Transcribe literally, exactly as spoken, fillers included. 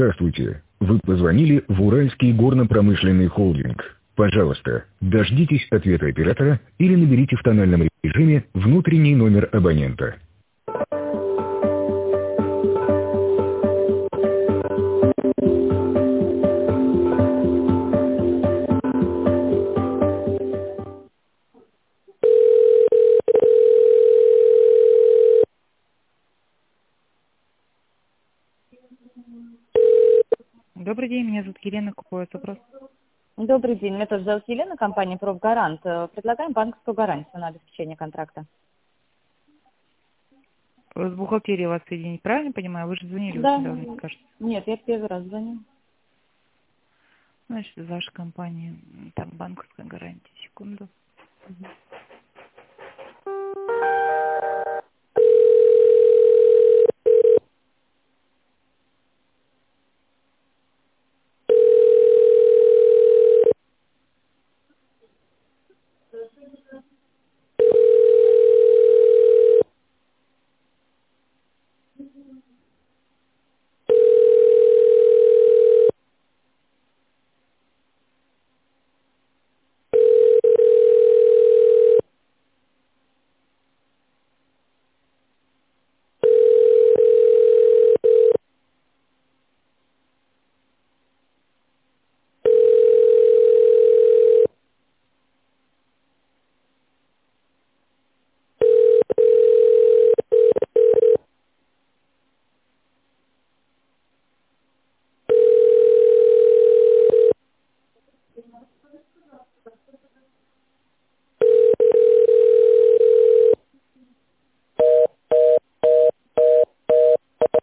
Здравствуйте. Вы позвонили в Уральский горно-промышленный холдинг. Пожалуйста, дождитесь ответа оператора или наберите в тональном режиме внутренний номер абонента. Добрый день, меня зовут Елена. Какой у вас вопрос? Добрый день, меня тоже зовут Елена, компания «Профгарант». Э, Предлагаем банковскую гарантию на обеспечение контракта. С бухгалтерией вас соединить, правильно понимаю? Вы же звонили Да. очень давно, мне кажется. Нет, я первый раз звоню. Значит, ваша компания, там банковская гарантия. Секунду.